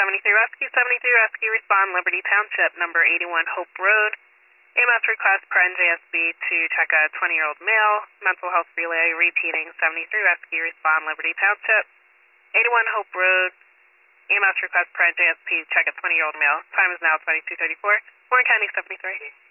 Rescue, 73 Rescue, respond, Liberty Township, number 81 Hope Road. EMS request per NJSB to check a 20-year-old male. Mental health relay, repeating, 73 Rescue, respond, Liberty Township, 81 Hope Road. EMS request per NJSP, check a 20-year-old male. Time is now 22:34. Warren County 73.